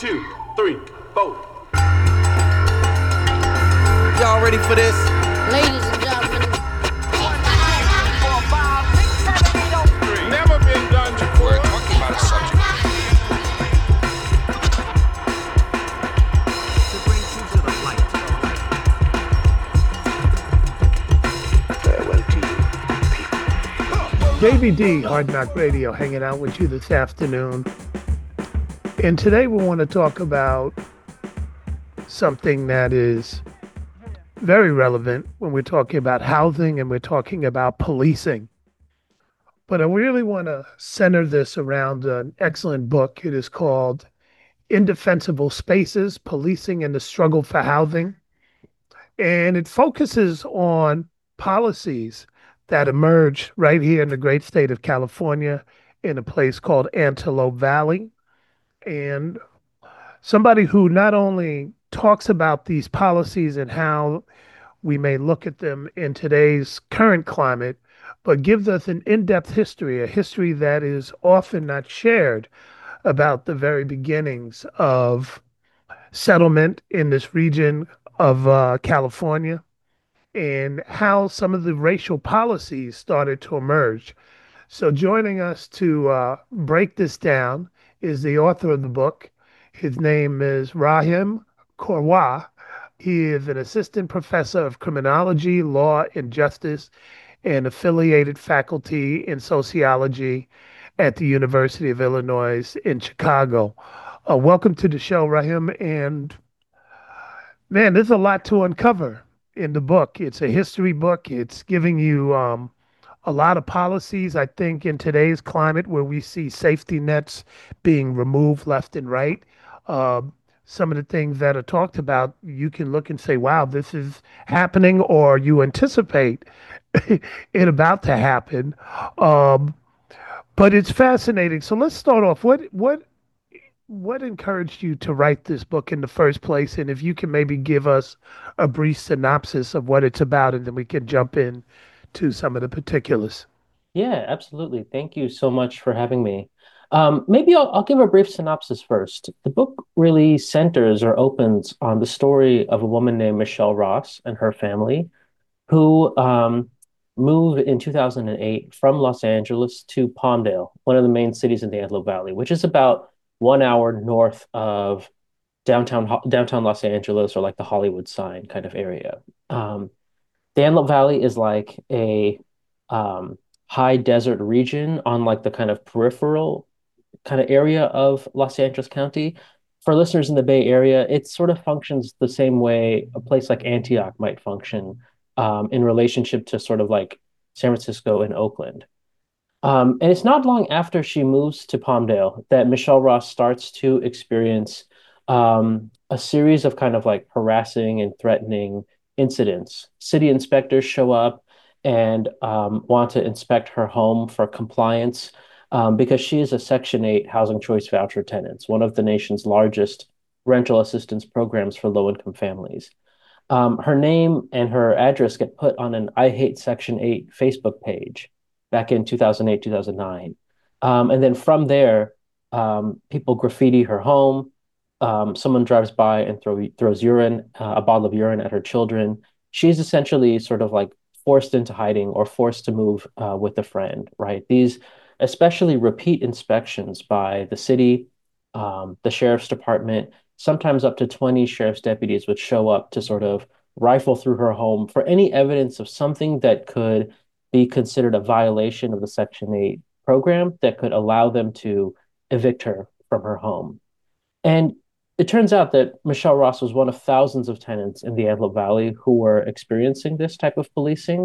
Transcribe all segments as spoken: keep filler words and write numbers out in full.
two, three, four. Y'all ready for this? Ladies and gentlemen. Never been done before. We're talking about a subject to bring you to the light. Farewell to you, people. Davey D, Hard Knock Radio, hanging out with you this afternoon. And today we want to talk about something that is very relevant when we're talking about housing and we're talking about policing. But I really want to center this around an excellent book. It is called Indefensible Spaces, Policing and the Struggle for Housing. And it focuses on policies that emerge right here in the great state of California in a place called Antelope Valley. And somebody who not only talks about these policies and how we may look at them in today's current climate, but gives us an in-depth history, a history that is often not shared about the very beginnings of settlement in this region of uh, California and how some of the racial policies started to emerge. So joining us to uh, break this down is the author of the book. His name is Rahim Korwa. He is an assistant professor of criminology, law, and justice, and affiliated faculty in sociology at the University of Illinois in Chicago. Uh, welcome to the show, Rahim. And man, there's a lot to uncover in the book. It's a history book. It's giving you um, a lot of policies, I think, in today's climate where we see safety nets being removed left and right. Uh, some of the things that are talked about, you can look and say, wow, this is happening, or you anticipate it about to happen. Um, but it's fascinating. So let's start off. What what what encouraged you to write this book in the first place? And if you can maybe give us a brief synopsis of what it's about, and then we can jump in to some of the particulars. Yeah, absolutely. Thank you so much for having me. Um, maybe I'll, I'll give a brief synopsis first. The book really centers or opens on the story of a woman named Michelle Ross and her family, who um, moved in two thousand eight from Los Angeles to Palmdale, one of the main cities in the Antelope Valley, which is about one hour north of downtown downtown Los Angeles, or like the Hollywood sign kind of area. Um, the Antelope Valley is like a um, high desert region on like the kind of peripheral kind of area of Los Angeles County. For listeners in the Bay Area, it sort of functions the same way a place like Antioch might function um, in relationship to sort of like San Francisco and Oakland. Um, and it's not long after she moves to Palmdale that Michelle Ross starts to experience um, a series of kind of like harassing and threatening incidents. City inspectors show up and um, want to inspect her home for compliance um, because she is a Section eight Housing Choice Voucher tenant, one of the nation's largest rental assistance programs for low-income families. Um, her name and her address get put on an I Hate Section eight Facebook page back in two thousand eight, two thousand nine. Um, and then from there, um, people graffiti her home. Um, someone drives by and throw, throws urine, uh, a bottle of urine at her children. She's essentially sort of like forced into hiding or forced to move uh, with a friend, right? These especially repeat inspections by the city, um, the sheriff's department, sometimes up to twenty sheriff's deputies would show up to sort of rifle through her home for any evidence of something that could be considered a violation of the Section eight program that could allow them to evict her from her home. And it turns out that Michelle Ross was one of thousands of tenants in the Antelope Valley who were experiencing this type of policing.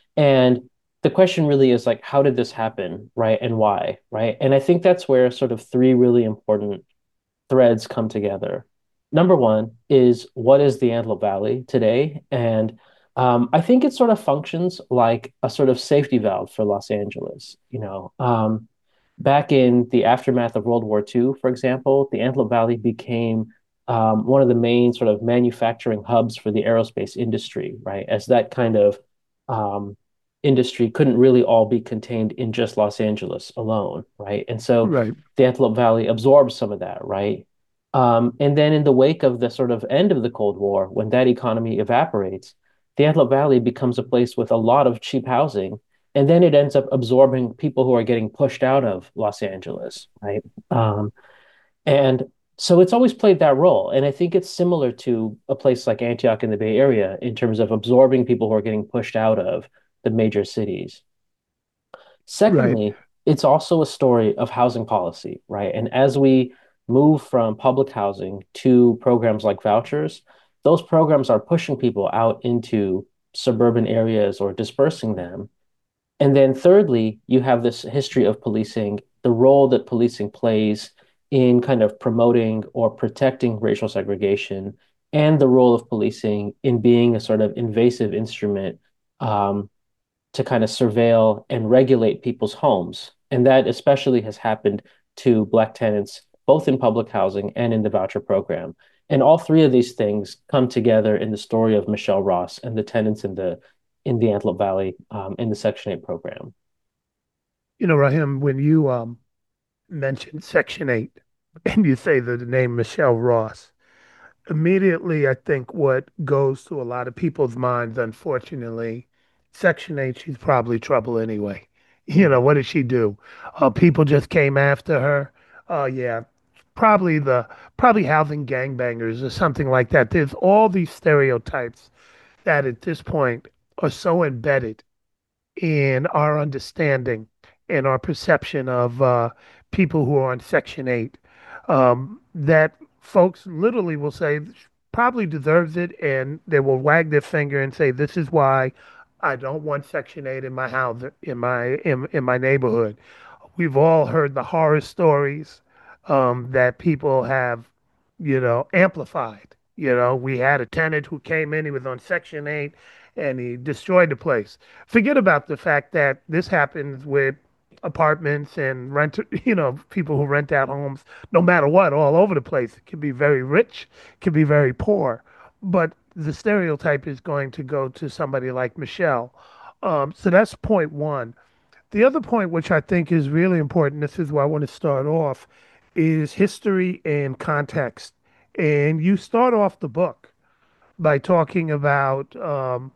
And the question really is like, how did this happen, right? And why, right? And I think that's where sort of three really important threads come together. Number one is, what is the Antelope Valley today? And um, I think it sort of functions like a sort of safety valve for Los Angeles. You know, um, back in the aftermath of World War Two, for example, the Antelope Valley became um, one of the main sort of manufacturing hubs for the aerospace industry, right? As that kind of um, industry couldn't really all be contained in just Los Angeles alone, right? And so Right. the Antelope Valley absorbs some of that, right? Um, and then in the wake of the sort of end of the Cold War, when that economy evaporates, the Antelope Valley becomes a place with a lot of cheap housing. And then it ends up absorbing people who are getting pushed out of Los Angeles, right? Um, and so it's always played that role. And I think it's similar to a place like Antioch in the Bay Area in terms of absorbing people who are getting pushed out of the major cities. Right. Secondly, it's also a story of housing policy, right? And as we move from public housing to programs like vouchers, those programs are pushing people out into suburban areas or dispersing them. And then thirdly, you have this history of policing, the role that policing plays in kind of promoting or protecting racial segregation, and the role of policing in being a sort of invasive instrument um, to kind of surveil and regulate people's homes. And that especially has happened to Black tenants, both in public housing and in the voucher program. And all three of these things come together in the story of Michelle Ross and the tenants in the in the Antelope Valley um, in the Section eight program. You know, Rahim, when you um, mentioned Section eight and you say the name Michelle Ross, immediately I think what goes to a lot of people's minds, unfortunately, Section eight, she's probably trouble anyway. You know, what did she do? Uh, people just came after her. Oh, yeah, probably the probably housing gangbangers or something like that. There's all these stereotypes that at this point are so embedded in our understanding and our perception of uh, people who are on Section eight um, that folks literally will say probably deserves it, and they will wag their finger and say, "This is why I don't want Section eight in my house, in my in, in my neighborhood." We've all heard the horror stories um, that people have, you know, amplified. You know, we had a tenant who came in, he was on Section eight, and he destroyed the place. Forget about the fact that this happens with apartments and rent, you know, people who rent out homes, no matter what, all over the place. It can be very rich, it can be very poor. But the stereotype is going to go to somebody like Michelle. Um, so that's point one. The other point, which I think is really important, this is where I want to start off, is history and context. And you start off the book by talking about um,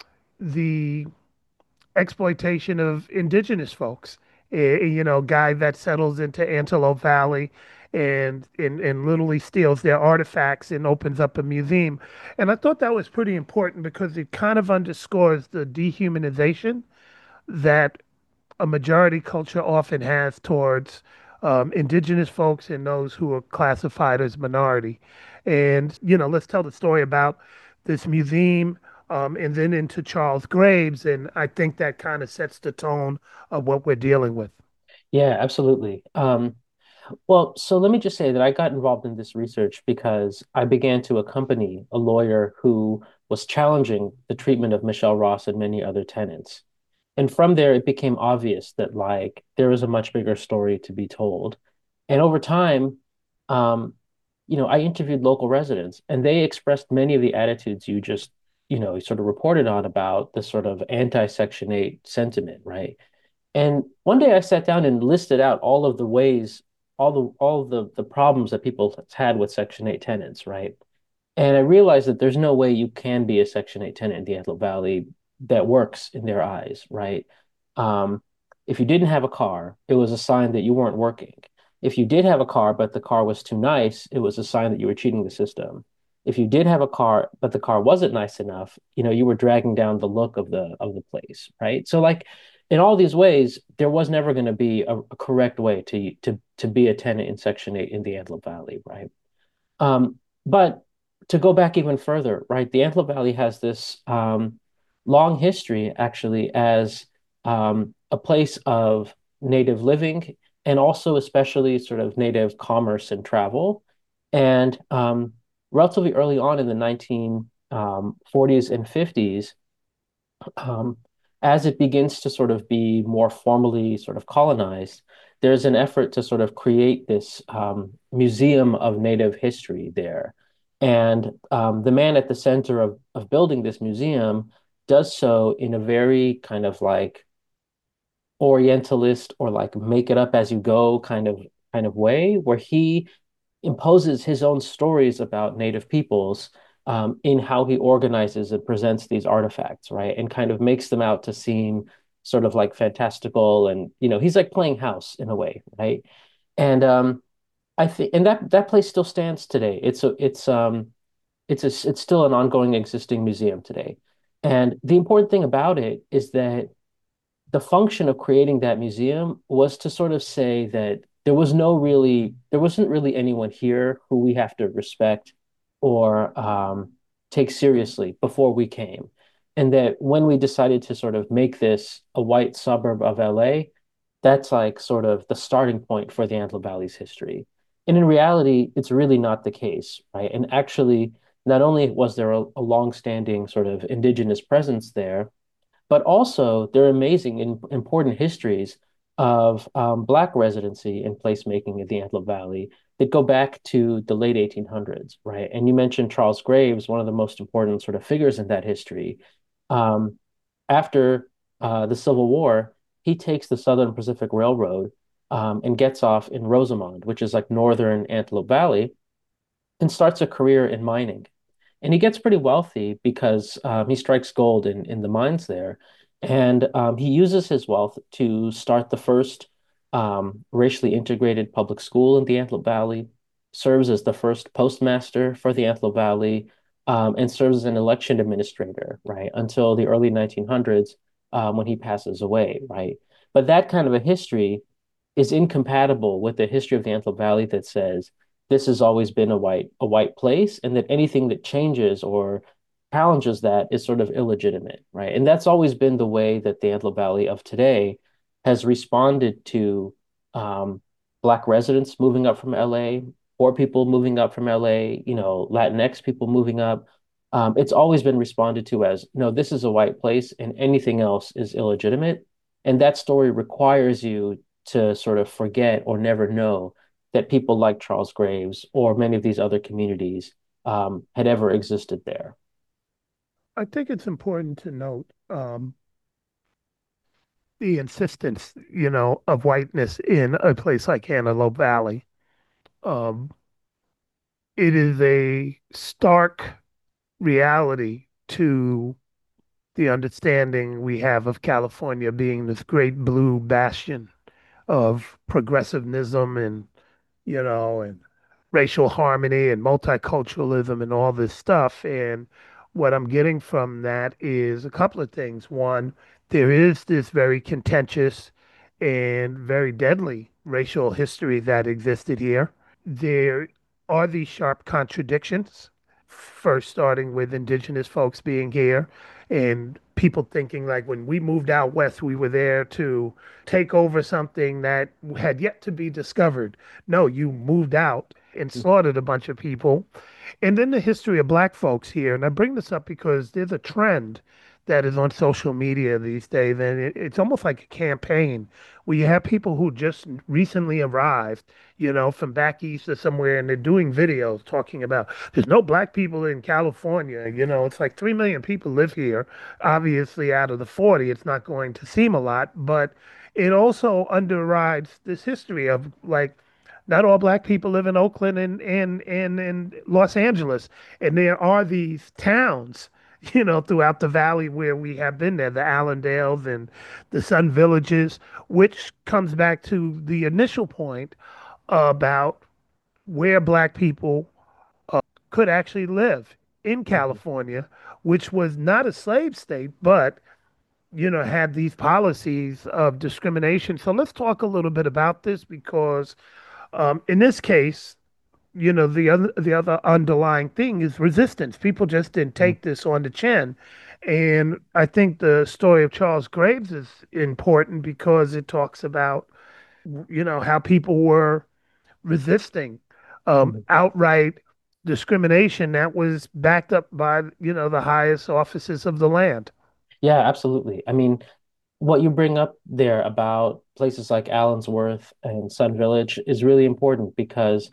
the exploitation of indigenous folks. Eh, you know, guy that settles into Antelope Valley and, and and literally steals their artifacts and opens up a museum. And I thought that was pretty important because it kind of underscores the dehumanization that a majority culture often has towards um, indigenous folks and those who are classified as minority. And, you know, let's tell the story about this museum um, and then into Charles Graves. And I think that kind of sets the tone of what we're dealing with. Yeah, absolutely. Um, well, so let me just say that I got involved in this research because I began to accompany a lawyer who was challenging the treatment of Michelle Ross and many other tenants. And from there, it became obvious that like there was a much bigger story to be told. And over time, um, you know, I interviewed local residents, and they expressed many of the attitudes you just, you know, sort of reported on about the sort of anti-Section eight sentiment, right? And one day I sat down and listed out all of the ways, all the all of the the problems that people had with Section eight tenants, right? And I realized that there's no way you can be a Section eight tenant in the Antelope Valley that works in their eyes, right? Um, if you didn't have a car, it was a sign that you weren't working. If you did have a car, but the car was too nice, it was a sign that you were cheating the system. If you did have a car, but the car wasn't nice enough, you know, you were dragging down the look of the of the place, right? So like in all these ways, there was never going to be a, a correct way to to to be a tenant in Section eight in the Antelope Valley, right? Um, but to go back even further, right, the Antelope Valley has this um, long history actually as um, a place of native living and also especially sort of native commerce and travel. And um, relatively early on in the nineteen forties and fifties, um, as it begins to sort of be more formally sort of colonized, there's an effort to sort of create this um, museum of Native history there. And um, the man at the center of, of building this museum does so in a very kind of like Orientalist or like make it up as you go kind of kind of way, where he imposes his own stories about Native peoples um, in how he organizes and presents these artifacts, right? And kind of makes them out to seem sort of like fantastical, and you know, he's like playing house in a way, right? And um, I think, and that that place still stands today. It's a, it's um, it's a, it's still an ongoing existing museum today. And the important thing about it is that the function of creating that museum was to sort of say that there was no really, there wasn't really anyone here who we have to respect or um, take seriously before we came. And that when we decided to sort of make this a white suburb of L A, that's like sort of the starting point for the Antelope Valley's history. And in reality, it's really not the case, right? And actually, not only was there a, a long-standing sort of indigenous presence there, but also they're amazing and important histories of um, Black residency and placemaking in the Antelope Valley that go back to the late eighteen hundreds, right? And you mentioned Charles Graves, one of the most important sort of figures in that history. Um, After uh, the Civil War, he takes the Southern Pacific Railroad um, and gets off in Rosamond, which is like northern Antelope Valley, and starts a career in mining. And he gets pretty wealthy because um, he strikes gold in, in the mines there. And um, he uses his wealth to start the first um, racially integrated public school in the Antelope Valley, serves as the first postmaster for the Antelope Valley, um, and serves as an election administrator, right, until the early nineteen hundreds um, when he passes away, right? But that kind of a history is incompatible with the history of the Antelope Valley that says this has always been a white a white place, and that anything that changes or challenges that is sort of illegitimate, right? And that's always been the way that the Antelope Valley of today has responded to um, Black residents moving up from L A, poor people moving up from L A, you know, Latinx people moving up. Um, it's always been responded to as, no, this is a white place and anything else is illegitimate. And that story requires you to sort of forget or never know that people like Charles Graves or many of these other communities um, had ever existed there. I think it's important to note um, the insistence, you know, of whiteness in a place like Antelope Valley. Um, it is a stark reality to the understanding we have of California being this great blue bastion of progressivism and, you know, and racial harmony and multiculturalism and all this stuff. And what I'm getting from that is a couple of things. One, there is this very contentious and very deadly racial history that existed here. There are these sharp contradictions, first starting with indigenous folks being here and people thinking like when we moved out west, we were there to take over something that had yet to be discovered. No, you moved out and slaughtered a bunch of people. And then the history of black folks here. And I bring this up because there's a trend that is on social media these days, and it, it's almost like a campaign where you have people who just recently arrived, you know, from back east or somewhere, and they're doing videos talking about there's no black people in California. You know, it's like three million people live here. Obviously, out of the forty, it's not going to seem a lot, but it also underrides this history of like not all black people live in Oakland and and and, and Los Angeles, and there are these towns, you know, throughout the valley where we have been there, the Allendales and the Sun Villages, which comes back to the initial point about where black people could actually live in Mhm. California, which was not a slave state, but you know, had these policies of discrimination. So let's talk a little bit about this because um, in this case, you know, the other the other underlying thing is resistance. People just didn't Mhm. take this on the chin. And I think the story of Charles Graves is important because it talks about, you know, how people were resisting um, Mhm. outright discrimination that was backed up by, you know, the highest offices of the land. Yeah, absolutely. I mean, what you bring up there about places like Allensworth and Sun Village is really important because,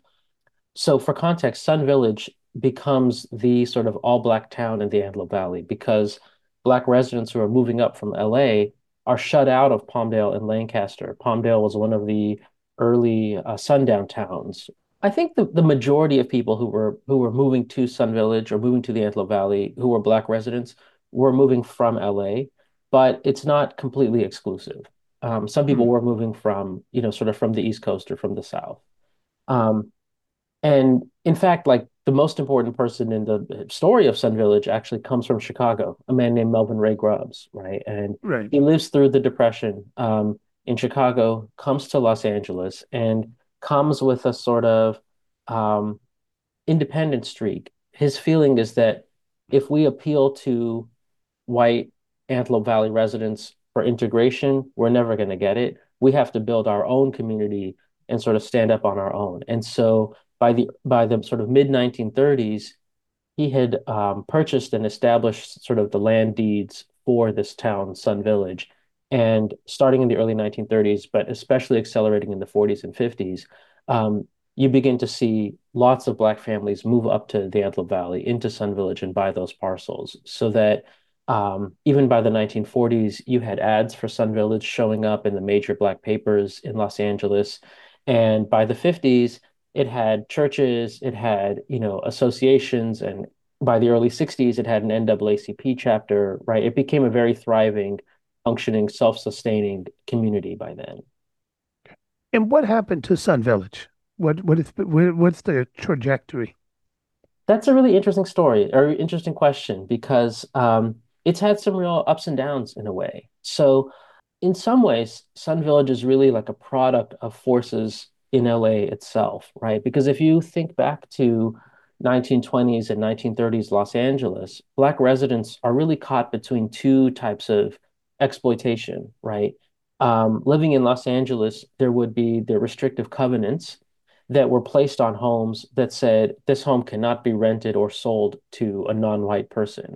so for context, Sun Village becomes the sort of all-black town in the Antelope Valley because black residents who are moving up from L A are shut out of Palmdale and Lancaster. Palmdale was one of the early uh, sundown towns I think the, the majority of people who were who were moving to Sun Village or moving to the Antelope Valley who were Black residents were moving from L A, but it's not completely exclusive. Um, some people Hmm. were moving from, you know, sort of from the East Coast or from the South. Um, and in fact, like the most important person in the story of Sun Village actually comes from Chicago, a man named Melvin Ray Grubbs, right? And Right. he lives through the Depression um, in Chicago, comes to Los Angeles, and comes with a sort of um, independent streak. His feeling is that if we appeal to white Antelope Valley residents for integration, we're never going to get it. We have to build our own community and sort of stand up on our own. And so by the by the sort of mid nineteen thirties, he had um, purchased and established sort of the land deeds for this town, Sun Village. And starting in the early nineteen thirties, but especially accelerating in the forties and fifties, um, you begin to see lots of Black families move up to the Antelope Valley into Sun Village and buy those parcels so that um, even by the nineteen forties, you had ads for Sun Village showing up in the major Black papers in Los Angeles. And by the fifties, it had churches, it had, you know, associations, and by the early sixties, it had an N double A C P chapter, right? It became a very thriving, functioning, self-sustaining community by then. And what happened to Sun Village? What what is what, what's the trajectory? That's a really interesting story or interesting question because um, it's had some real ups and downs in a way. So, in some ways, Sun Village is really like a product of forces in L A itself, right? Because if you think back to nineteen twenties and nineteen thirties Los Angeles, Black residents are really caught between two types of exploitation, right? Um, living in Los Angeles, there would be the restrictive covenants that were placed on homes that said this home cannot be rented or sold to a non-white person.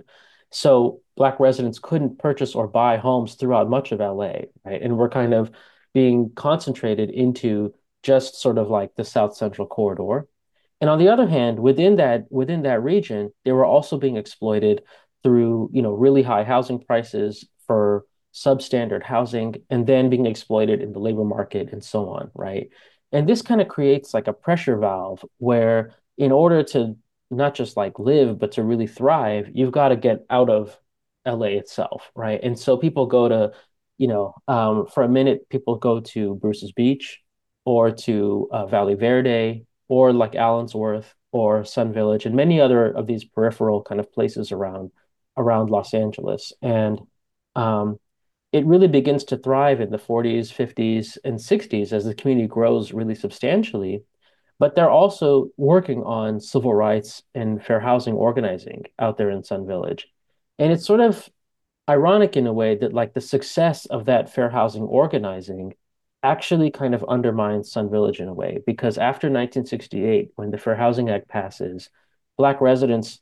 So Black residents couldn't purchase or buy homes throughout much of L A, right? And we're kind of being concentrated into just sort of like the South Central corridor. And on the other hand, within that within that region, they were also being exploited through, you know, really high housing prices for substandard housing and then being exploited in the labor market and so on, right? And this kind of creates like a pressure valve where in order to not just like live, but to really thrive, you've got to get out of L A itself, right? And so people go to, you know, um, for a minute, people go to Bruce's Beach or to uh, Valley Verde or like Allensworth or Sun Village and many other of these peripheral kind of places around around Los Angeles. And um, it really begins to thrive in the forties, fifties, and sixties as the community grows really substantially. But they're also working on civil rights and fair housing organizing out there in Sun Village. And it's sort of ironic in a way that like the success of that fair housing organizing actually kind of undermines Sun Village in a way because after nineteen sixty-eight, when the Fair Housing Act passes, Black residents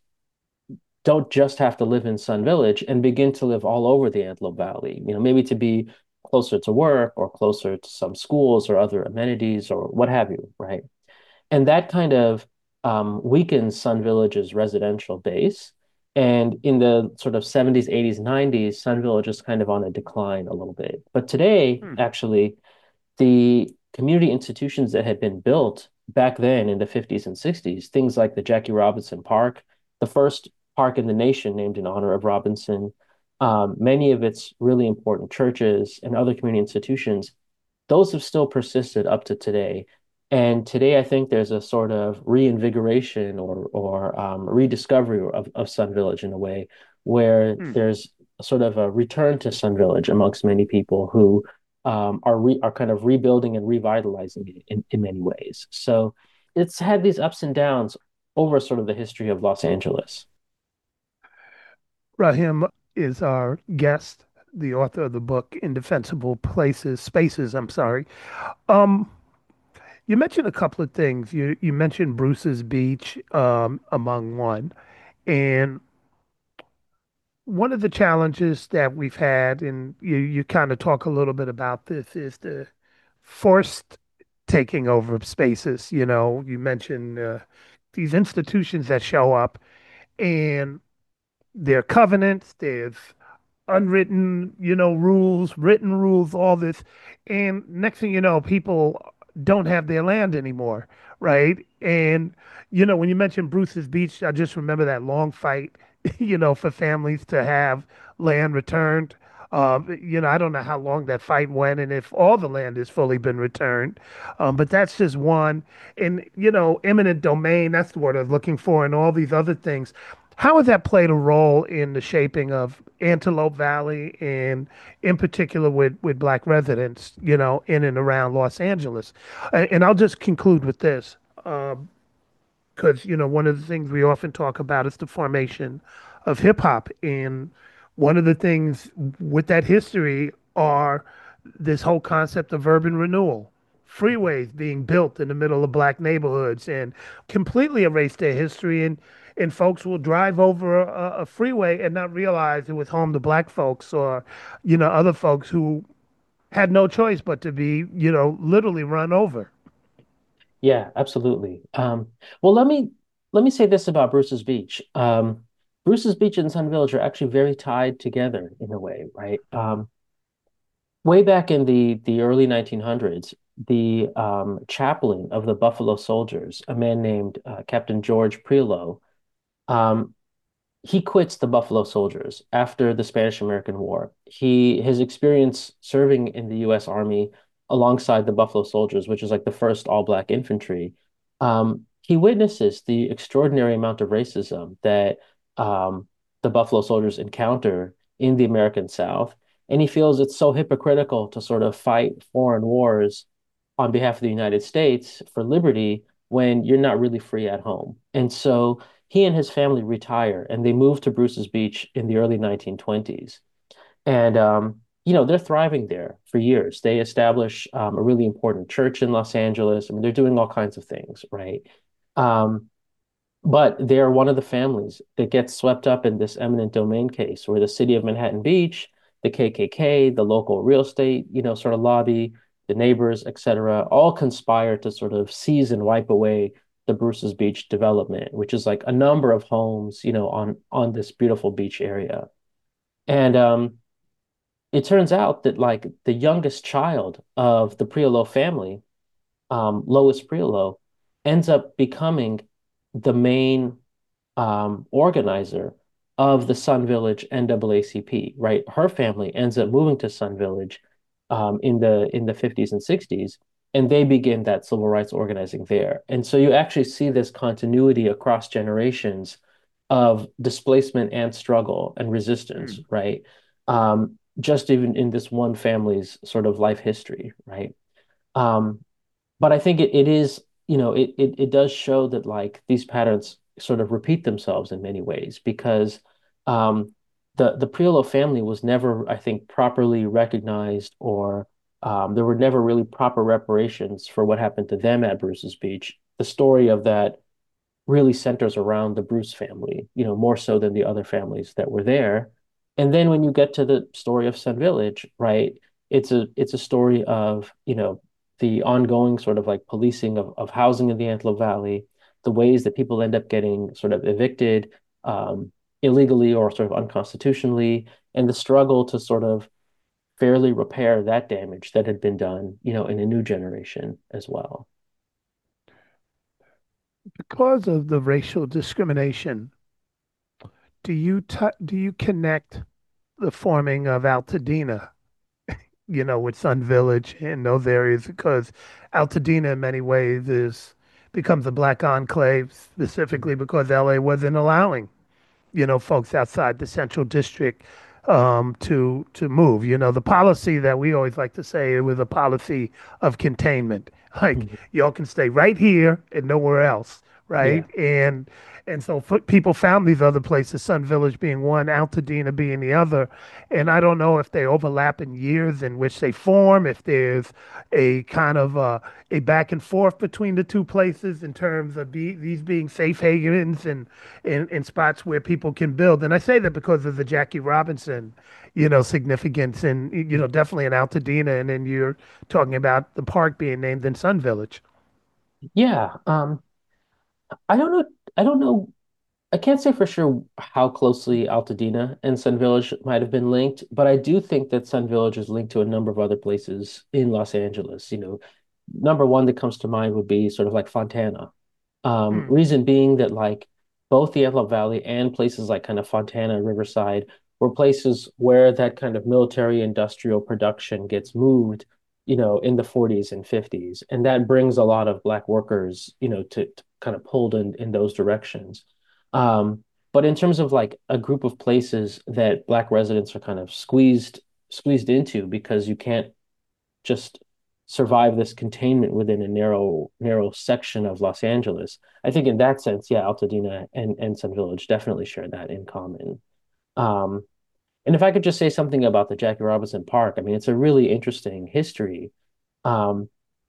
don't just have to live in Sun Village and begin to live all over the Antelope Valley, you know, maybe to be closer to work or closer to some schools or other amenities or what have you, right? And that kind of um, weakens Sun Village's residential base. And in the sort of seventies, eighties, nineties, Sun Village is kind of on a decline a little bit. But today, Hmm. actually, the community institutions that had been built back then in the fifties and sixties, things like the Jackie Robinson Park, the first park in the nation named in honor of Robinson, um, many of its really important churches and other community institutions, those have still persisted up to today. And today, I think there's a sort of reinvigoration or or um, rediscovery of, of Sun Village in a way, where Hmm. there's sort of a return to Sun Village amongst many people who um, are re are kind of rebuilding and revitalizing it in, in many ways. So it's had these ups and downs over sort of the history of Los Angeles. Rahim is our guest, the author of the book Indefensible Places, Spaces, I'm sorry. Um, you mentioned a couple of things. You you mentioned Bruce's Beach, um, among one. And one of the challenges that we've had, and you, you kind of talk a little bit about this, is the forced taking over of spaces. You know, you mentioned uh, these institutions that show up and their covenants, there's unwritten, you know, rules, written rules, all this. And next thing you know, people don't have their land anymore, right? And you know, when you mentioned Bruce's Beach, I just remember that long fight, you know, for families to have land returned. Um, you know, I don't know how long that fight went and if all the land has fully been returned. Um, but that's just one. And, you know, eminent domain, that's the word I was looking for, and all these other things. How has that played a role in the shaping of Antelope Valley and in particular with, with black residents, you know, in and around Los Angeles? And, and I'll just conclude with this. Um, because you know one of the things we often talk about is the formation of hip hop, and one of the things with that history are this whole concept of urban renewal, freeways being built in the middle of black neighborhoods and completely erase their history, and and folks will drive over a, a freeway and not realize it was home to black folks or you know other folks who had no choice but to be you know literally run over. Yeah, absolutely. Um, well, let me let me say this about Bruce's Beach. Um, Bruce's Beach and Sun Village are actually very tied together in a way, right? Um, way back in the the early nineteen hundreds, the um, chaplain of the Buffalo Soldiers, a man named uh, Captain George Priolo, um, he quits the Buffalo Soldiers after the Spanish-American War. He his experience serving in the U S. Army alongside the Buffalo Soldiers, which is like the first all-black infantry, um, he witnesses the extraordinary amount of racism that um, the Buffalo Soldiers encounter in the American South, and he feels it's so hypocritical to sort of fight foreign wars on behalf of the United States for liberty when you're not really free at home. And so he and his family retire and they move to Bruce's Beach in the early nineteen twenties. And, um, you know, they're thriving there for years. They establish um, a really important church in Los Angeles. I mean, they're doing all kinds of things, right? Um, but they're one of the families that gets swept up in this eminent domain case where the city of Manhattan Beach, the K K K, the local real estate, you know, sort of lobby, the neighbors, et cetera, all conspire to sort of seize and wipe away the Bruce's Beach development, which is like a number of homes, you know, on on this beautiful beach area. And um, it turns out that like the youngest child of the Priolo family, um, Lois Priolo, ends up becoming the main um, organizer of the Sun Village N double A C P, right? Her family ends up moving to Sun Village um, in the in the fifties and sixties, and they begin that civil rights organizing there. And so you actually see this continuity across generations of displacement and struggle and resistance, Mm. right? Um, just even in this one family's sort of life history, right? Um, but I think it, it is, you know, it, it it does show that like these patterns sort of repeat themselves in many ways because um, the the Priolo family was never, I think, properly recognized or um, there were never really proper reparations for what happened to them at Bruce's Beach. The story of that really centers around the Bruce family, you know, more so than the other families that were there. And then when you get to the story of Sun Village, right, it's a it's a story of, you know, the ongoing sort of like policing of, of housing in the Antelope Valley, the ways that people end up getting sort of evicted um, illegally or sort of unconstitutionally, and the struggle to sort of fairly repair that damage that had been done, you know, in a new generation as well. Because of the racial discrimination, do you t do you connect the forming of Altadena, you know, with Sun Village in those areas? Because Altadena, in many ways, is becomes a black enclave specifically because L A wasn't allowing you know, folks outside the central district um, to to move. You know, the policy that we always like to say it was a policy of containment. Like Mhm. y'all can stay right here and nowhere else, right? Yeah. And and so f people found these other places, Sun Village being one, Altadena being the other. And I don't know if they overlap in years in which they form, if there's a kind of uh, a back and forth between the two places in terms of be, these being safe havens and in, in spots where people can build. And I say that because of the Jackie Robinson, you know, significance and, you know, definitely in Altadena. And then you're talking about the park being named in Sun Village. Yeah. Um, I don't know. I don't know. I can't say for sure how closely Altadena and Sun Village might have been linked, but I do think that Sun Village is linked to a number of other places in Los Angeles. You know, number one that comes to mind would be sort of like Fontana. Um, Mm, reason being that like both the Antelope Valley and places like kind of Fontana, Riverside were places where that kind of military industrial production gets moved, you know, in the forties and fifties. And that brings a lot of Black workers, you know, to, to kind of pulled in, in those directions. Um, but in terms of like a group of places that Black residents are kind of squeezed squeezed into because you can't just survive this containment within a narrow narrow section of Los Angeles. I think in that sense, yeah, Altadena and and Sun Village definitely share that in common. Um, and if I could just say something about the Jackie Robinson Park, I mean, it's a really interesting history. Um,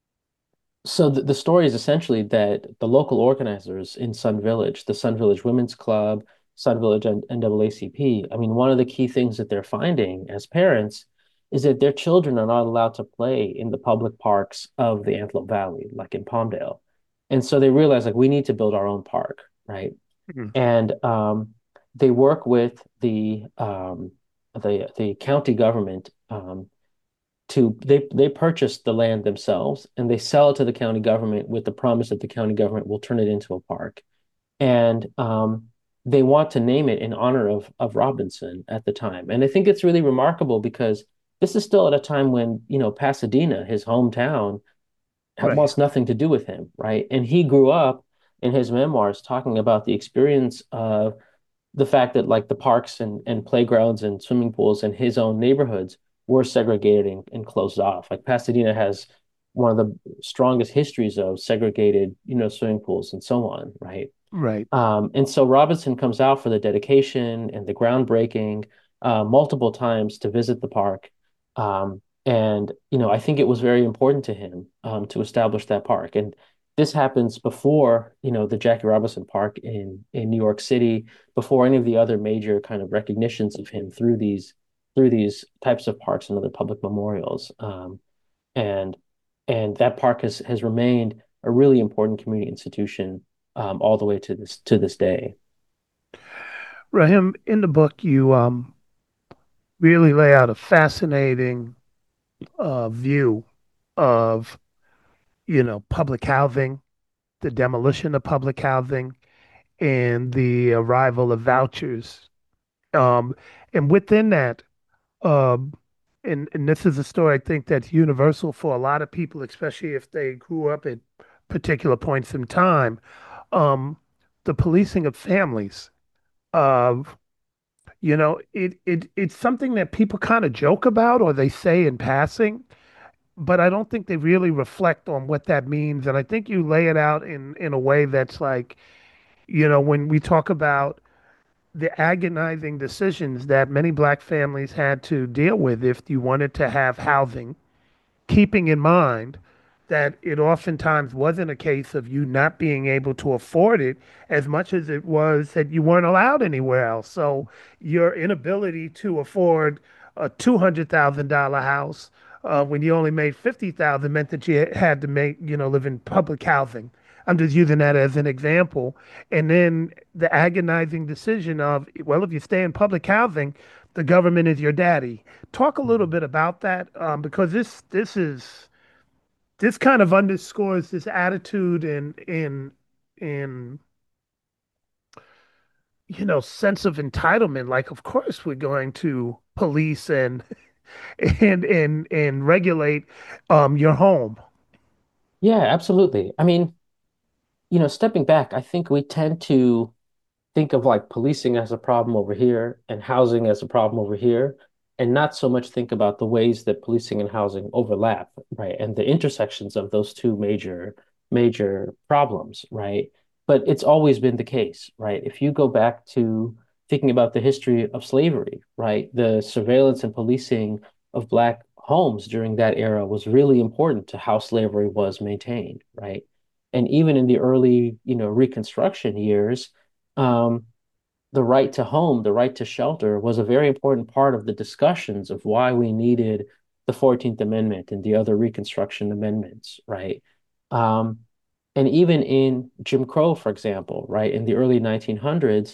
so the, the story is essentially that the local organizers in Sun Village, the Sun Village Women's Club, Sun Village and N double A C P, I mean, one of the key things that they're finding as parents is that their children are not allowed to play in the public parks of the Antelope Valley, like in Palmdale. And so they realize like we need to build our own park, right? mm, And um, they work with the um, the the county government um, to they they purchase the land themselves and they sell it to the county government with the promise that the county government will turn it into a park. And um, they want to name it in honor of of Robinson at the time. And I think it's really remarkable because this is still at a time when, you know, Pasadena, his hometown, right. wants nothing to do with him, right? And he grew up in his memoirs talking about the experience of the fact that like the parks and, and playgrounds and swimming pools in his own neighborhoods were segregated and, and closed off. Like Pasadena has one of the strongest histories of segregated, you know, swimming pools and so on, right? Right. Um, and so Robinson comes out for the dedication and the groundbreaking uh, multiple times to visit the park. Um, and, you know, I think it was very important to him um, to establish that park. And this happens before, you know, the Jackie Robinson Park in in New York City, before any of the other major kind of recognitions of him through these through these types of parks and other public memorials. Um, and and that park has has remained a really important community institution um, all the way to this to this day. Rahim, in the book, you um, really lay out a fascinating uh, view of, you know, public housing, the demolition of public housing, and the arrival of vouchers. Um, and within that, um, and, and this is a story I think that's universal for a lot of people, especially if they grew up at particular points in time. Um, the policing of families, of you know, it it it's something that people kind of joke about or they say in passing, but I don't think they really reflect on what that means. And I think you lay it out in in a way that's like, you know, when we talk about the agonizing decisions that many black families had to deal with if you wanted to have housing, keeping in mind that it oftentimes wasn't a case of you not being able to afford it as much as it was that you weren't allowed anywhere else. So your inability to afford a two hundred thousand dollar house uh, when you only made fifty thousand meant that you had to make, you know, live in public housing. I'm just using that as an example. And then the agonizing decision of, well, if you stay in public housing, the government is your daddy. Talk a little bit about that, um, because this this is this kind of underscores this attitude and in in you know sense of entitlement. Like, of course, we're going to police and and and and regulate um, your home. Yeah, absolutely. I mean, you know, stepping back, I think we tend to think of like policing as a problem over here and housing as a problem over here, and not so much think about the ways that policing and housing overlap, right? And the intersections of those two major major problems, right? But it's always been the case, right? If you go back to thinking about the history of slavery, right? The surveillance and policing of Black homes during that era was really important to how slavery was maintained, right? And even in the early, you know, Reconstruction years, um, the right to home, the right to shelter was a very important part of the discussions of why we needed the fourteenth Amendment and the other Reconstruction amendments, right? Um, and even in Jim Crow, for example, right, in the early nineteen hundreds,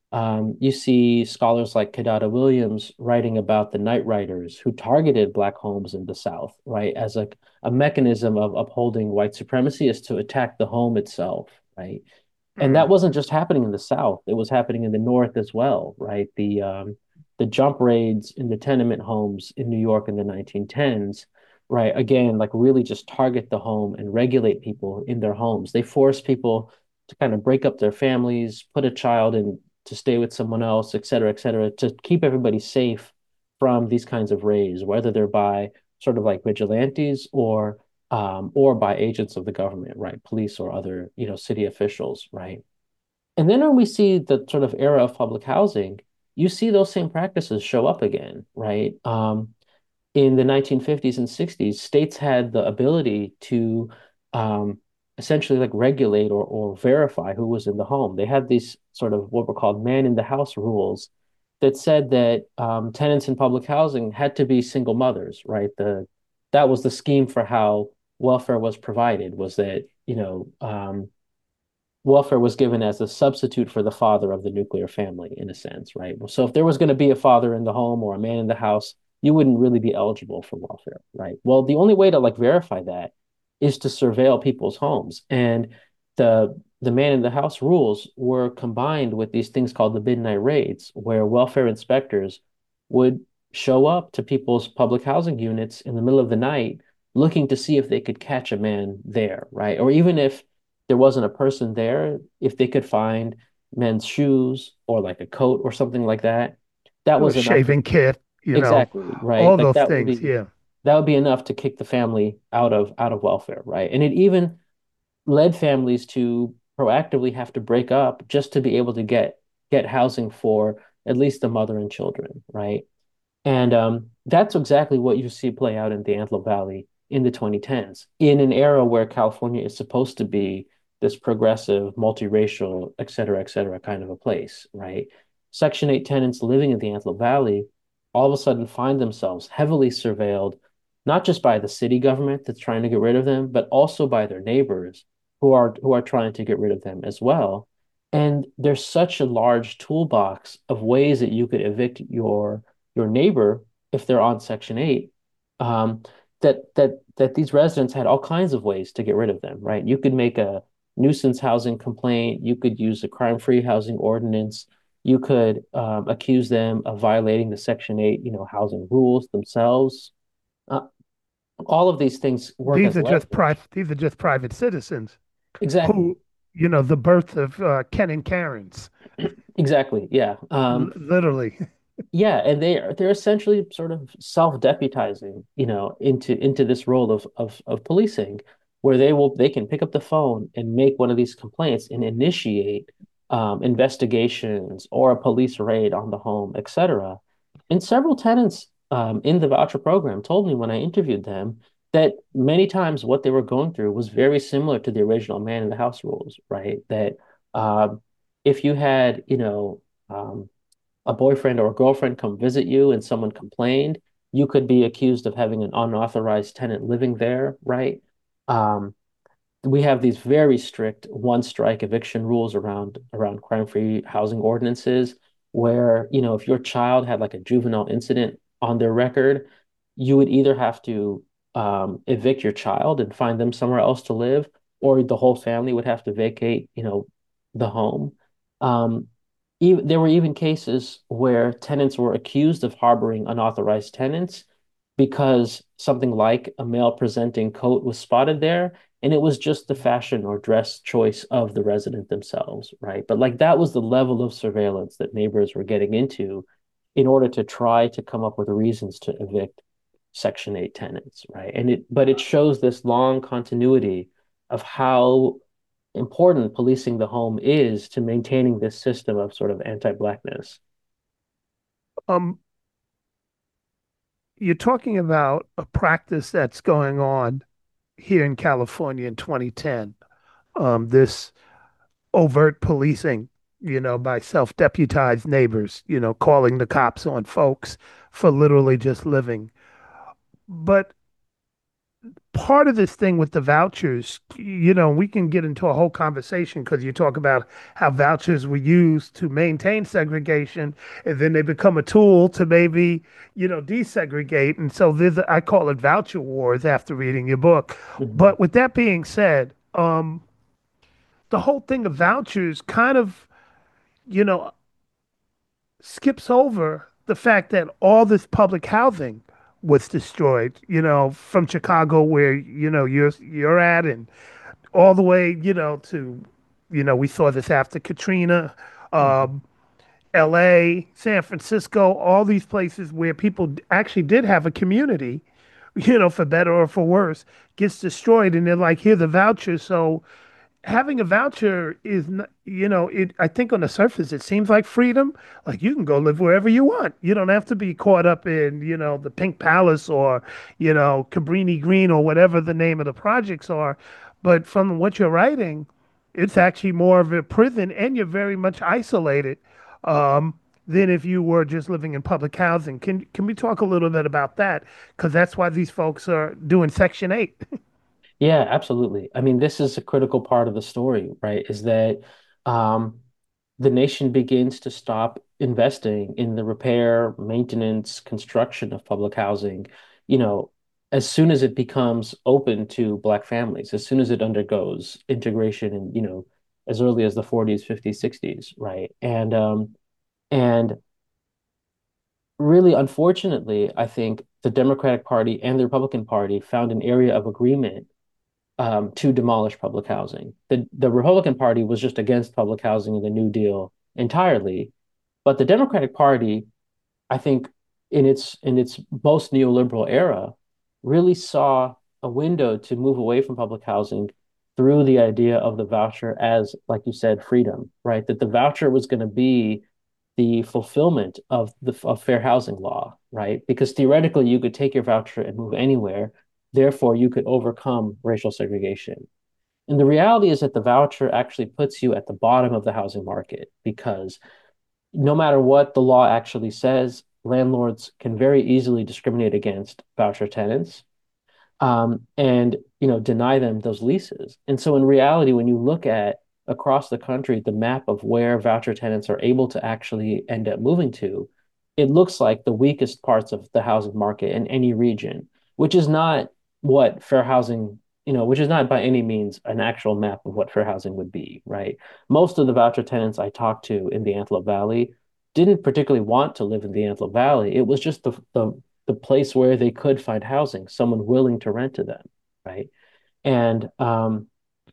Um, you see scholars like Kedada Williams writing about the night riders who targeted Black homes in the South, right, as a, a mechanism of upholding white supremacy is to attack the home itself, right? And that Mm. wasn't just happening in the South; it was happening in the North as well, right? The um, the jump raids in the tenement homes in New York in the nineteen tens, right? Again, like really just target the home and regulate people in their homes. They force people to kind of break up their families, put a child in to stay with someone else, et cetera, et cetera, to keep everybody safe from these kinds of raids, whether they're by sort of like vigilantes or um, or by agents of the government, right? Police or other, you know, city officials, right? And then when we see the sort of era of public housing, you see those same practices show up again, right? Um, in the nineteen fifties and sixties, states had the ability to um, essentially like regulate or, or verify who was in the home. They had these sort of what were called man in the house rules that said that um, tenants in public housing had to be single mothers, right? The that was the scheme for how welfare was provided, was that, you know, um, welfare was given as a substitute for the father of the nuclear family, in a sense, right? So if there was going to be a father in the home or a man in the house, you wouldn't really be eligible for welfare, right? Well, the only way to like verify that is to surveil people's homes. And the the man in the house rules were combined with these things called the midnight raids, where welfare inspectors would show up to people's public housing units in the middle of the night looking to see if they could catch a man there, right? Or even if there wasn't a person there, if they could find men's shoes or like a coat or something like that, that A was enough to shaving kit, you know, exactly, right? all Like those that would things. be Yeah. that would be enough to kick the family out of out of welfare, right? And it even led families to proactively have to break up just to be able to get get housing for at least the mother and children, right? And um, that's exactly what you see play out in the Antelope Valley in the twenty tens, in an era where California is supposed to be this progressive, multiracial, et cetera, et cetera, kind of a place, right? Section eight tenants living in the Antelope Valley all of a sudden find themselves heavily surveilled, not just by the city government that's trying to get rid of them, but also by their neighbors who are who are trying to get rid of them as well. And there's such a large toolbox of ways that you could evict your your neighbor if they're on Section eight, um, that that that these residents had all kinds of ways to get rid of them, right? You could make a nuisance housing complaint, you could use the crime-free housing ordinance, you could um, accuse them of violating the Section eight, you know, housing rules themselves. Uh, all of these things work These as are just leverage. private, these are just private citizens Exactly. who, you know, the birth of uh, Ken and Karens, Exactly. Yeah. l Um, literally. Yeah, and they are they're essentially sort of self-deputizing, you know, into into this role of of of policing, where they will they can pick up the phone and make one of these complaints and initiate um, investigations or a police raid on the home, et cetera. And several tenants um, in the voucher program told me when I interviewed them that many times what they were going through was very similar to the original man in the house rules, right? That um, if you had, you know, um, a boyfriend or a girlfriend come visit you and someone complained, you could be accused of having an unauthorized tenant living there, right? Um, we have these very strict one strike eviction rules around around crime-free housing ordinances where, you know, if your child had like a juvenile incident on their record, you would either have to um, evict your child and find them somewhere else to live, or the whole family would have to vacate, you know, the home. Um, even, there were even cases where tenants were accused of harboring unauthorized tenants because something like a male presenting coat was spotted there and it was just the fashion or dress choice of the resident themselves, right? But like that was the level of surveillance that neighbors were getting into in order to try to come up with reasons to evict Section eight tenants, right? And it, but it shows this long continuity of how important policing the home is to maintaining this system of sort of anti-blackness. Um, you're talking about a practice that's going on here in California in twenty ten. Um, this overt policing, you know, by self-deputized neighbors, you know, calling the cops on folks for literally just living. But part of this thing with the vouchers, you know, we can get into a whole conversation because you talk about how vouchers were used to maintain segregation and then they become a tool to maybe, you know, desegregate. And so there's, a, I call it voucher wars after reading your book. Mhm. But with that being said, um, the whole thing of vouchers kind of, you know, skips over the fact that all this public housing was destroyed, you know, from Chicago where, you know, you're you're at and all the way, you know, to, you know, we saw this after Katrina, Mhm. um, L A, San Francisco, all these places where people actually did have a community, you know, for better or for worse, gets destroyed and they're like, here's a voucher. So having a voucher is, n- you know, it, I think on the surface, it seems like freedom. Like you can go live wherever you want. You don't have to be caught up in, you know, the Pink Palace or, you know, Cabrini Green or whatever the name of the projects are. But from what you're writing, it's actually more of a prison and you're very much isolated, um, than if you were just living in public housing. Can, can we talk a little bit about that? Because that's why these folks are doing Section eight. Yeah, absolutely. I mean, this is a critical part of the story, right? Is that um, the nation begins to stop investing in the repair, maintenance, construction of public housing, you know, as soon as it becomes open to Black families, as soon as it undergoes integration and, you know, as early as the forties, fifties, sixties, right? And um, and really, unfortunately, I think the Democratic Party and the Republican Party found an area of agreement um, to demolish public housing. The the Republican Party was just against public housing and the New Deal entirely, but the Democratic Party, I think, in its in its most neoliberal era, really saw a window to move away from public housing through the idea of the voucher as, like you said, freedom, right? That the voucher was going to be the fulfillment of the of fair housing law, right? Because theoretically, you could take your voucher and move anywhere. Therefore, you could overcome racial segregation. And the reality is that the voucher actually puts you at the bottom of the housing market because no matter what the law actually says, landlords can very easily discriminate against voucher tenants, um, and you know deny them those leases. And so in reality, when you look at across the country the map of where voucher tenants are able to actually end up moving to, it looks like the weakest parts of the housing market in any region, which is not what fair housing, you know, which is not by any means an actual map of what fair housing would be, right? Most of the voucher tenants I talked to in the Antelope Valley didn't particularly want to live in the Antelope Valley. It was just the the the place where they could find housing, someone willing to rent to them, right? And um,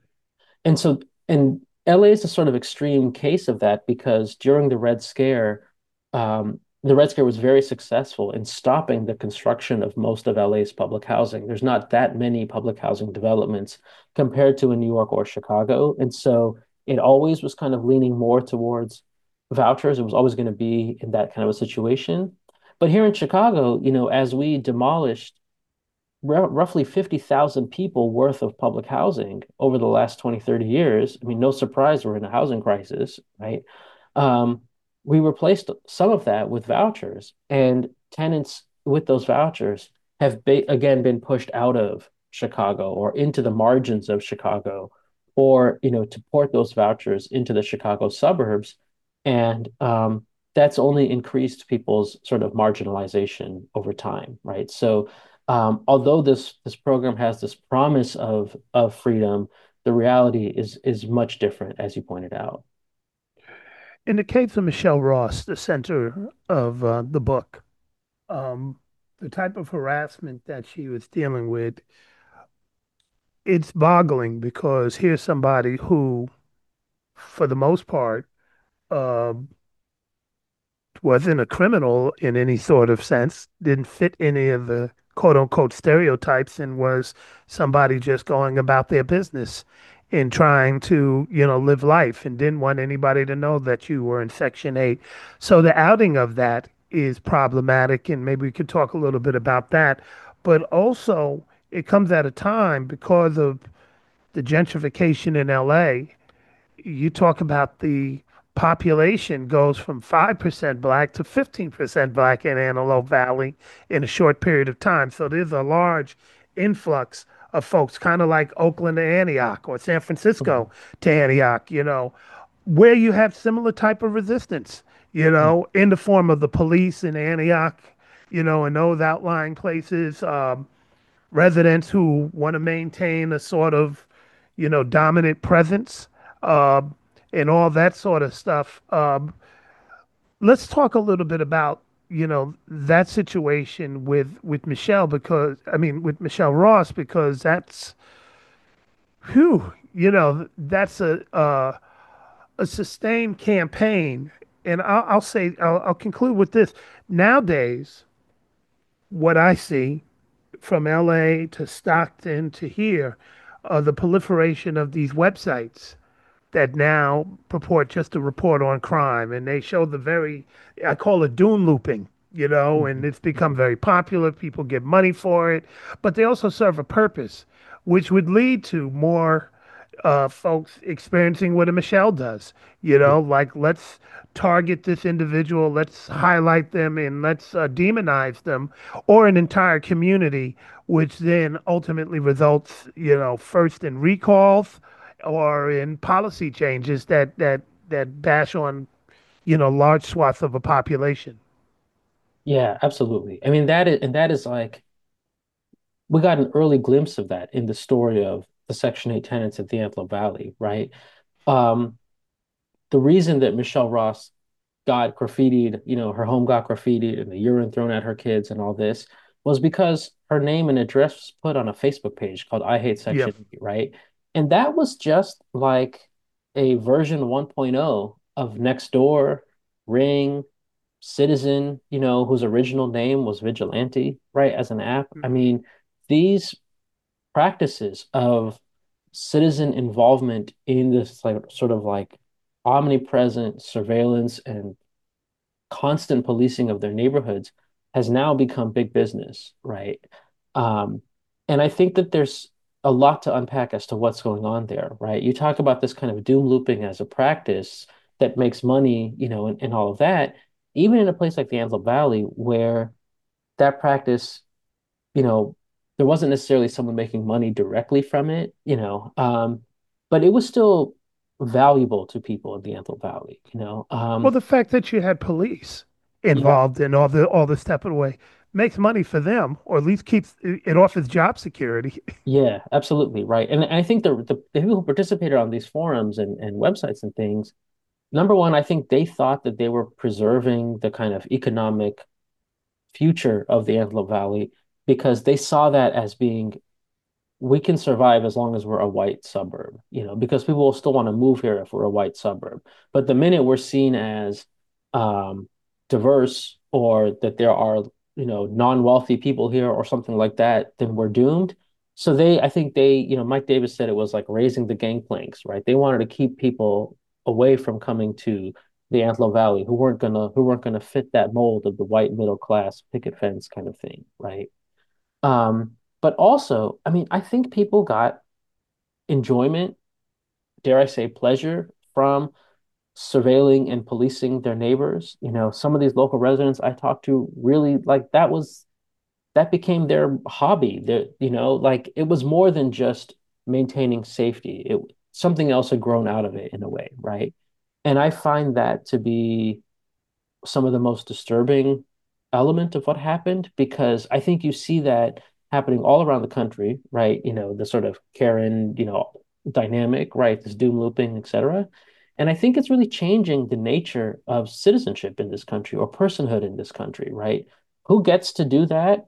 and so and L A is a sort of extreme case of that because during the Red Scare, um, the Red Scare was very successful in stopping the construction of most of L A's public housing. There's not that many public housing developments compared to in New York or Chicago, and so it always was kind of leaning more towards vouchers. It was always going to be in that kind of a situation. But here in Chicago, you know, as we demolished r roughly fifty thousand people worth of public housing over the last twenty, thirty years. I mean, no surprise we're in a housing crisis, right? Um, we replaced some of that with vouchers, and tenants with those vouchers have ba again been pushed out of Chicago or into the margins of Chicago, or you know, to port those vouchers into the Chicago suburbs, and um, that's only increased people's sort of marginalization over time, right? So um, although this this program has this promise of of freedom, the reality is is much different, as you pointed out. In the case of Michelle Ross, the center of uh, the book, um, the type of harassment that she was dealing with, it's boggling because here's somebody who, for the most part, uh, wasn't a criminal in any sort of sense, didn't fit any of the quote unquote stereotypes, and was somebody just going about their business and trying to, you know, live life and didn't want anybody to know that you were in Section eight. So the outing of that is problematic, and maybe we could talk a little bit about that. But also, it comes at a time because of the gentrification in L A. You talk about the population goes from five percent black to fifteen percent black in Antelope Valley in a short period of time. So there's a large influx of folks, kind of like Oakland to Antioch or San Mhm. Francisco to Antioch, you know, where you have similar type of resistance, you Mhm. know, in the form of the police in Antioch, you know, in those outlying places, um, residents who want to maintain a sort of, you know, dominant presence, um, and all that sort of stuff. Um, let's talk a little bit about, you know, that situation with with Michelle because I mean with Michelle Ross because that's whew, you know, that's a uh, a sustained campaign. And I'll, I'll say I'll, I'll conclude with this. Nowadays, what I see from L A to Stockton to here, uh, the proliferation of these websites that now purport just to report on crime, and they show the very, I call it doom looping, you know, and Mhm. it's become Mhm. very popular. People get money for it, but they also serve a purpose, which would lead to more uh, folks experiencing what a Michelle does. You Yeah. know, like let's target this individual, let's highlight them, and let's uh, demonize them, or an entire community, which then ultimately results, you know, first in recalls or in policy changes that that that bash on, you know, large swaths of a population. Yeah, absolutely. I mean, that is, and that is like, we got an early glimpse of that in the story of the Section eight tenants at the Antelope Valley, right? Um, the reason that Michelle Ross got graffitied, you know, her home got graffitied and the urine thrown at her kids and all this was because her name and address was put on a Facebook page called I Hate Yeah. Section eight, right? And that was just like a version 1.0 of Nextdoor, Ring, Citizen, you know, whose original name was Vigilante, right, as an app. I Mhm. mean, these practices of citizen involvement in this like sort of like omnipresent surveillance and constant policing of their neighborhoods has now become big business, right? Um, and I think that there's a lot to unpack as to what's going on there, right? You talk about this kind of doom looping as a practice that makes money, you know, and, and all of that, even in a place like the Antelope Valley, where that practice, you know, there wasn't necessarily someone making money directly from it, you know, um, but it was still valuable to people in the Antelope Valley, you know. Well, Um, the fact that you had police yeah, involved in all the all the step of the way makes money for them, or at least keeps it offers job security. yeah, absolutely, right. And I think the, the the people who participated on these forums and, and websites and things, number one, I think they thought that they were preserving the kind of economic future of the Antelope Valley because they saw that as being we can survive as long as we're a white suburb, you know, because people will still want to move here if we're a white suburb. But the minute we're seen as um, diverse or that there are, you know, non-wealthy people here or something like that, then we're doomed. So they, I think they, you know, Mike Davis said it was like raising the gangplanks, right? They wanted to keep people away from coming to the Antelope Valley who weren't gonna who weren't gonna fit that mold of the white middle class picket fence kind of thing, right? Um, but also, I mean, I think people got enjoyment, dare I say, pleasure from surveilling and policing their neighbors. You know, some of these local residents I talked to really like that was that became their hobby. Their, you know, like it was more than just maintaining safety. It something else had grown out of it in a way, right? And I find that to be some of the most disturbing element of what happened because I think you see that happening all around the country, right? You know, the sort of Karen, you know, dynamic, right? This doom looping, et cetera. And I think it's really changing the nature of citizenship in this country or personhood in this country, right? Who gets to do that?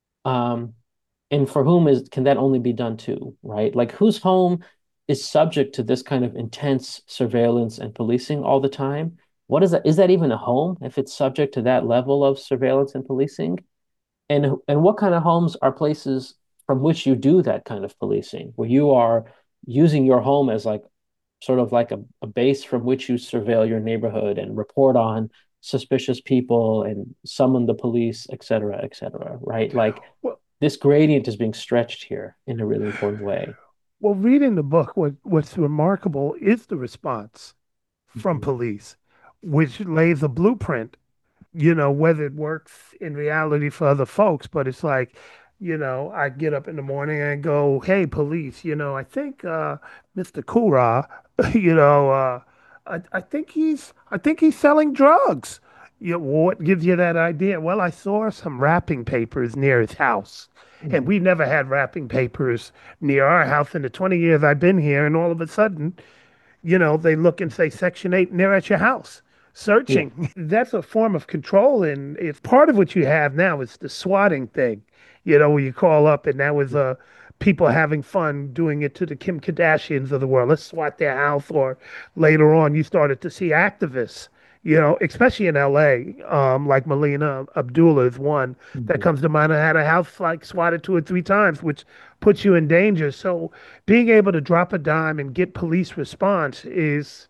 Um, and for whom is can that only be done to, right? Like whose home is subject to this kind of intense surveillance and policing all the time? What is that? Is that even a home if it's subject to that level of surveillance and policing? And and what kind of homes are places from which you do that kind of policing, where you are using your home as like sort of like a, a base from which you surveil your neighborhood and report on suspicious people and summon the police, et cetera, et cetera, right? Like Well, this gradient is being stretched here in a really important way. well, reading the book, what what's remarkable is the response from Mhm. police, which lays a blueprint, you know, whether it works in reality for other folks, but it's like You know, I get up in the morning and go, "Hey, police, you know, I think uh mister Kura, you know, uh I I think he's I think he's selling drugs." You know, what gives you that idea? Well, I saw some wrapping papers near his house. And Mhm. we never had wrapping papers near our house in the twenty years I've been here, and all of a sudden, you know, they look and say Section eight, and they're at your house Yeah, searching. That's a form of control. And it's part of what you have now is the swatting thing, you know, where you call up and that was uh, people having fun doing it to the Kim Kardashians of the world. Let's swat their house. Or later on, you started to see activists, you know, especially in L A, um, like Melina Abdullah is one that Mhm. comes to mind. I had a house like swatted two or three times, which puts you in danger. So being able to drop a dime and get police response is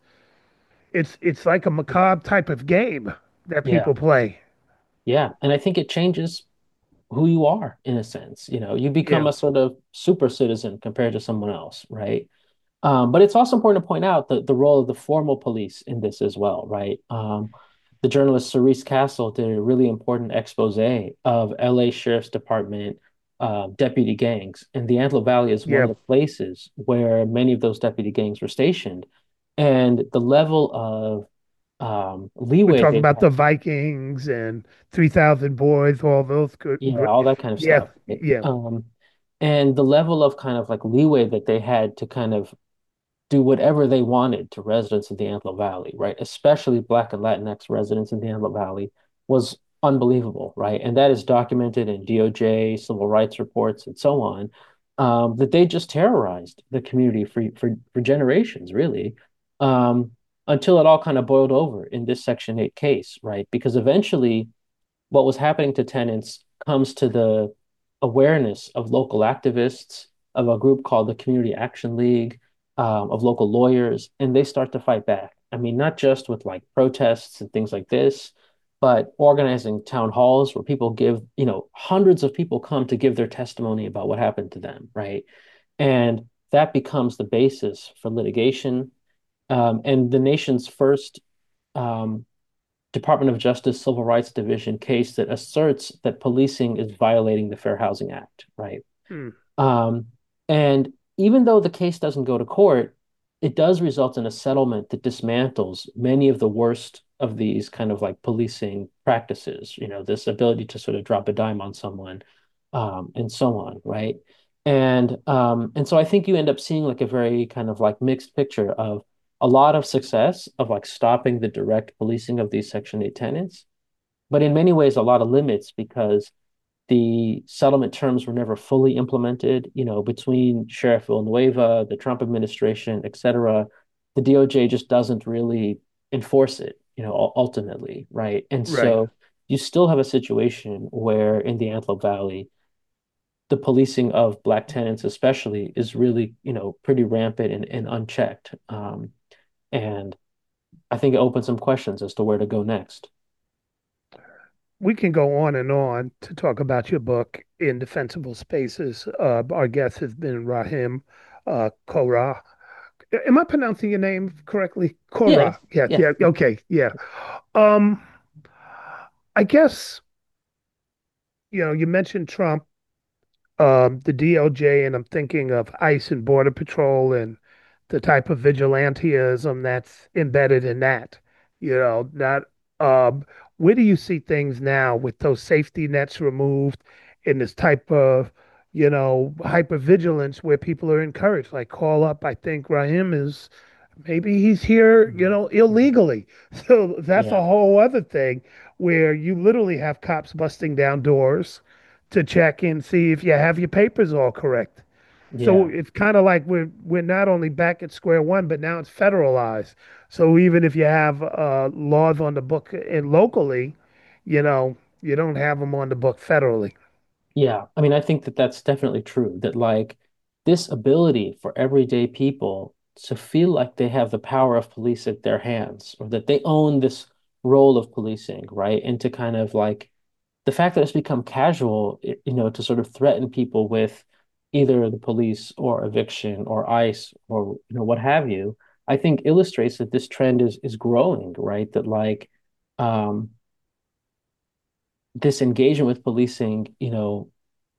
it's it's like a macabre type of game that yeah, people play. yeah. And I think it changes who you are in a sense. You know, you become Yeah, a sort of super citizen compared to someone else, right? Um, but it's also important to point out the, the role of the formal police in this as well, right? Um, the journalist Cerise Castle did a really important expose of L A Sheriff's Department uh, deputy gangs, and the Antelope Valley is one yeah. of the places where many of those deputy gangs were stationed, and the level of um, We're leeway talking they about had, the Vikings and three thousand Boys, all those good. yeah, Gr all that kind of yeah, stuff. It- yeah, um, and the level of kind of like leeway that they had to kind of do whatever they wanted to residents of the Antelope Valley, right? Especially Black and Latinx residents in the Antelope Valley was unbelievable, right? And that is documented in D O J, civil rights reports, and so on, um, that they just terrorized the community for for, for generations, really, um, until it all kind of boiled over in this Section eight case, right? Because eventually what was happening to tenants comes to the awareness of local activists, of a group called the Community Action League, um, of local lawyers, and they start to fight back. I mean, not just with like protests and things like this, but organizing town halls where people give, you know, hundreds of people come to give their testimony about what happened to them, right? And that becomes the basis for litigation. Um, and the nation's first um, Department of Justice Civil Rights Division case that asserts that policing is violating the Fair Housing Act, right? hmm, Um, and even though the case doesn't go to court, it does result in a settlement that dismantles many of the worst of these kind of like policing practices, you know, this ability to sort of drop a dime on someone, um, and so on, right? And um, and so I think you end up seeing like a very kind of like mixed picture of a lot of success of like stopping the direct policing of these Section eight tenants, but in many ways a lot of limits because the settlement terms were never fully implemented, you know, between Sheriff Villanueva, the Trump administration, et cetera. The D O J just doesn't really enforce it, you know, ultimately, right? And right. so you still have a situation where in the Antelope Valley, the policing of Black tenants, especially, is really, you know, pretty rampant and, and unchecked. Um, and I think it opens some questions as to where to go next. We can go on and on to talk about your book, Indefensible Spaces. Uh, our guest has been Rahim uh, Korah. Am I pronouncing your name correctly? Yeah, Korah. Yeah, yeah, yeah. Okay, yeah. Um, I guess, you know, you mentioned Trump, um, the D O J, and I'm thinking of ICE and Border Patrol and the type of vigilantism that's embedded in that. You know, not um, where do you see things now with those safety nets removed in this type of, you know, hypervigilance where people are encouraged, like call up. I think Rahim is maybe he's here, you mhm, know, mhm. illegally. So that's Yeah, a whole other thing where you literally have cops busting down doors to check and see if you have your papers all correct. So yeah. it's kind of like we're we're not only back at square one, but now it's federalized. So even if you have uh, laws on the book and locally, you know, you don't have them on the book federally. Yeah, I mean, I think that that's definitely true. That like this ability for everyday people to feel like they have the power of police at their hands, or that they own this role of policing, right? And to kind of like the fact that it's become casual, i- you know, to sort of threaten people with either the police or eviction or ICE or you know what have you, I think illustrates that this trend is is growing, right? That like um this engagement with policing, you know,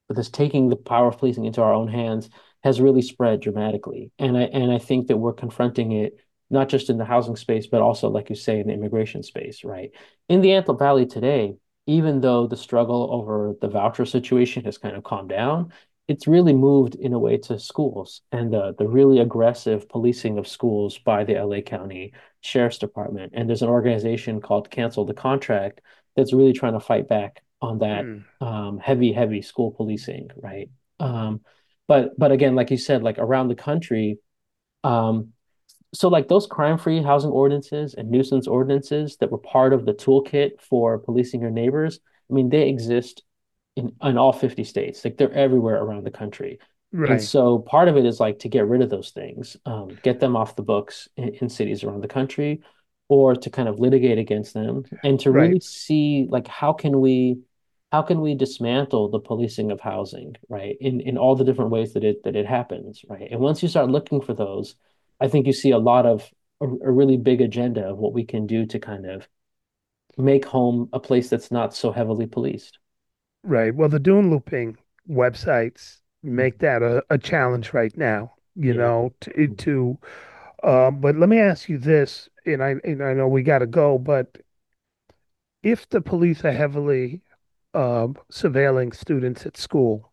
this taking the power of policing into our own hands has really spread dramatically. And I and I think that we're confronting it not just in the housing space, but also, like you say, in the immigration space, right? In the Antelope Valley today, even though the struggle over the voucher situation has kind of calmed down, it's really moved in a way to schools and the the really aggressive policing of schools by the L A County Sheriff's Department. And there's an organization called Cancel the Contract that's really trying to fight back on that Mm. um, heavy, heavy school policing, right? Um, but but again, like you said, like around the country, um, so like those crime-free housing ordinances and nuisance ordinances that were part of the toolkit for policing your neighbors, I mean, they exist in, in all fifty states. Like they're everywhere around the country. And Right. so part of it is like to get rid of those things, um, get them off the books in, in cities around the country, or to kind of litigate against them and to Right. really see like how can we how can we dismantle the policing of housing, right? In in all the different ways that it that it happens, right? And once you start looking for those, I think you see a lot of a, a really big agenda of what we can do to kind of make home a place that's not so heavily policed. Right. Well, the dune looping websites make that a, a challenge right now, you Yeah. know, to, to um, but let me ask you this, and I and I know we got to go, but if the police are heavily um, surveilling students at school,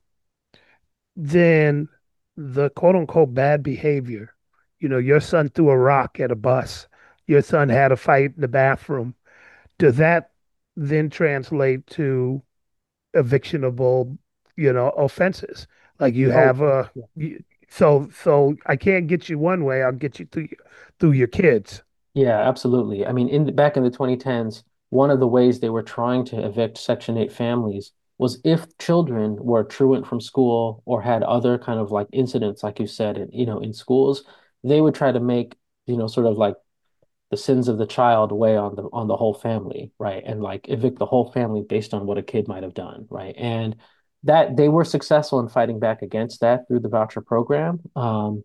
then the quote unquote bad behavior, you know, your son threw a rock at a bus, your son had a fight in the bathroom, does that then translate to evictionable, you know, offenses? Like you Oh, have a, yeah. you, so so I can't get you one way, I'll get you through through your kids. Yeah, absolutely. I mean, in the, back in the twenty tens, one of the ways they were trying to evict Section eight families was if children were truant from school or had other kind of like incidents, like you said, in, you know, in schools, they would try to make, you know, sort of like the sins of the child weigh on the on the whole family, right? And like evict the whole family based on what a kid might have done, right? And that they were successful in fighting back against that through the voucher program. Um,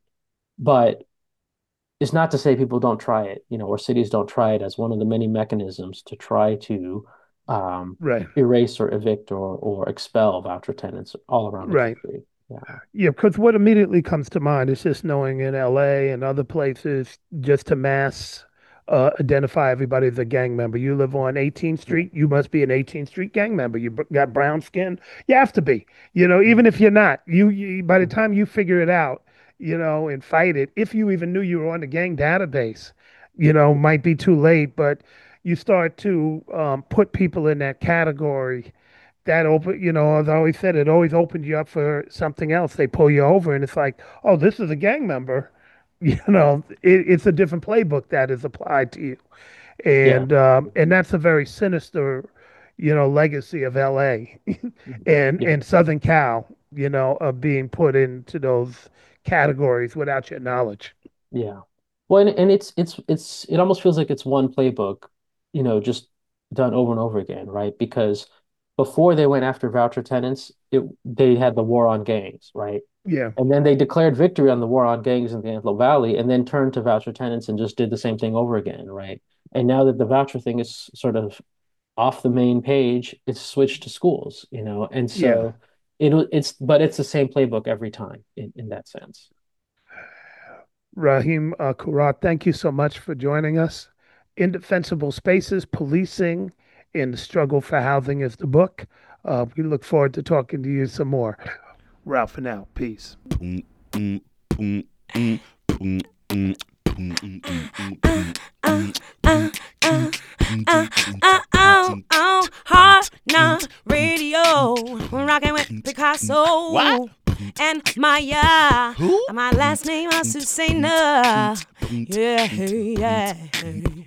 but it's not to say people don't try it, you know, or cities don't try it as one of the many mechanisms to try to um, Right. erase or evict or or expel voucher tenants all around the Right. country. Yeah. Yeah, because what immediately comes to mind is just knowing in L A and other places, just to mass uh, identify everybody as a gang member. You live on eighteenth Yeah. Street, you must be an eighteenth Street gang member. You b- got brown skin, you have to be. You know, even if you're not, you, you by the time you figure it out, you know, and fight it, if you even knew you were on the gang database, you know, might be too late. But you start to um, put people in that category that open, you know, as I always said, it always opens you up for something else. They pull you over and it's like, oh, this is a gang member. You know, it, it's a different playbook that is applied to you. Yeah. And um, and that's a very sinister, you know, legacy of L A Mhm. and Yeah. and Southern Cal, you know, of being put into those categories without your knowledge. Yeah. Well, and, and it's it's it's it almost feels like it's one playbook, you know, just done over and over again, right? Because before they went after voucher tenants, it they had the war on gangs, right? Yeah. And then they declared victory on the war on gangs in the Antelope Valley, and then turned to voucher tenants and just did the same thing over again, right? And now that the voucher thing is sort of off the main page, it's switched to schools, you know, and Yeah. so it it's but it's the same playbook every time in, in that sense. Rahim uh, Kurat, thank you so much for joining us. Indefensible Spaces, Policing in the Struggle for Housing is the book. Uh, we look forward to talking to you some more. Ralph and out. Peace. Hard Knock Radio, rocking with Picasso. What? And Maya. Who? My last name is Susanna. Yeah, yeah.